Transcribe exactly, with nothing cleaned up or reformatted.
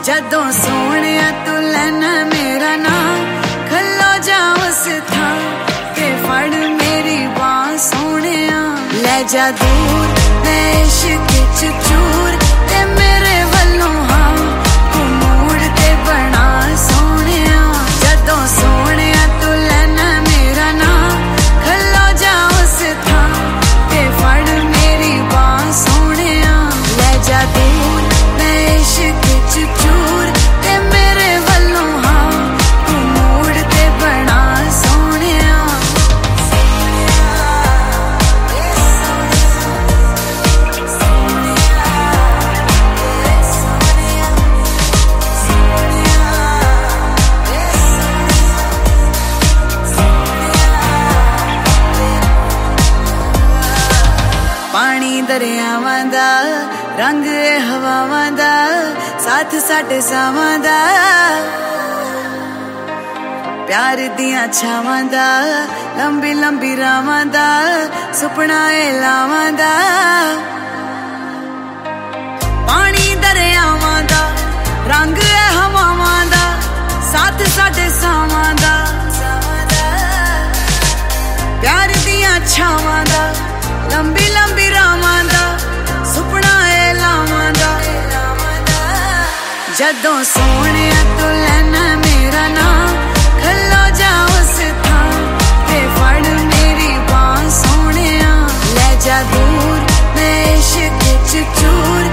जदों सोहणिया तू लेना मेरा नाम, खलो जा उस थां ते फड़ मेरी बांह सोहणिया। ले जा दूर मैं इश्क च चूर ते मेरे वल्लों हाँ तू मूड ते बना सोहणिया। जदों सोहणिया तू लेना मेरा नाम, खलो जा उस थां ते फड़ मेरी बांह सोहणिया। ले जा दूर मैं इश्क च चूर ते मेरे वल्लों हाँ तू मूड ते बना सोहणिया। पानी दरियावां दा रंग ए हवावां दा, साथ साडे सावां दा प्यार दियां छावां दा, लंबी लंबी रावां दा सुपना ए लावां दा। पानी दरियावां दा रंग ए हवावां दा, साथ साडे सावां दा प्यार दियां छावां दा, लंबी लंबी रावां दा सुपना ए लावां दा। जदों सोहणिया तू लेना मेरा नाम, खलो जा उस थां ते फड़ मेरी बांह सोहणिया। ले जा दूर मैं इश्क च चूर